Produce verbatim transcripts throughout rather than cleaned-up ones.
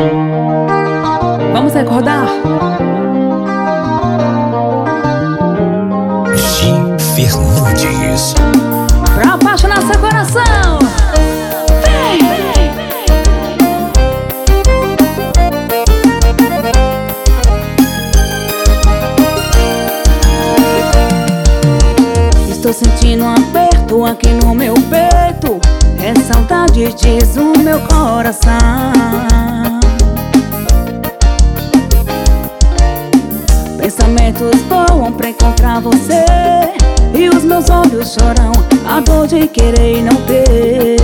Vamos recordar? Gi Fernandes. Pra apaixonar seu coração. Vem! Estou sentindo um aperto aqui no meu peito. É saudade, diz o meu coração. Pensamentos voam pra encontrar você, e os meus olhos choram a dor de querer e não ter.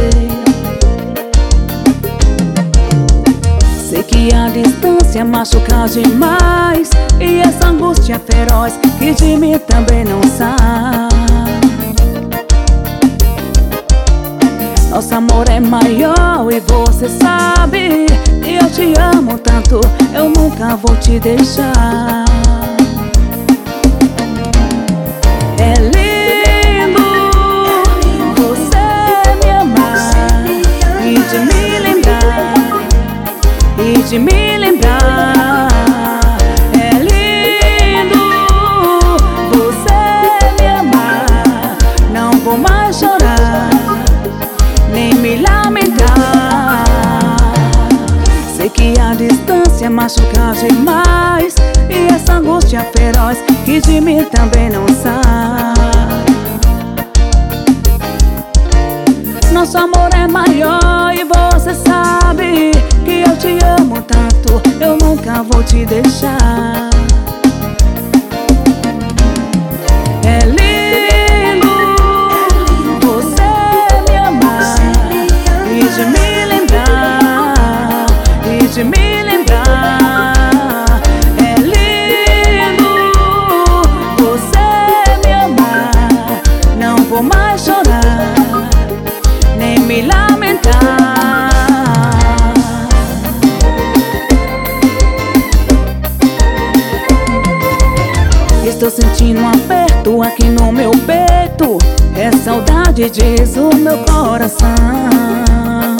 Sei que a distância machuca demais, e essa angústia feroz que de mim também não sai. Nosso amor é maior e você sabe, e eu te amo tanto, eu nunca vou te deixar. É lindo você me amar e de me lembrar, e de me lembrar. É lindo você me amar, não vou mais chorar nem me lamentar. Sei que a distância machuca demais, e essa angústia feroz que de mim também não sai. Nosso amor é maior e você sabe que eu te amo tanto, eu nunca vou te deixar. É lindo você me amar e de me lembrar, e de me lembrar. É lindo você me amar, não vou mais chorar nem me lamentar. Estou sentindo um aperto aqui no meu peito, é saudade, diz o meu coração.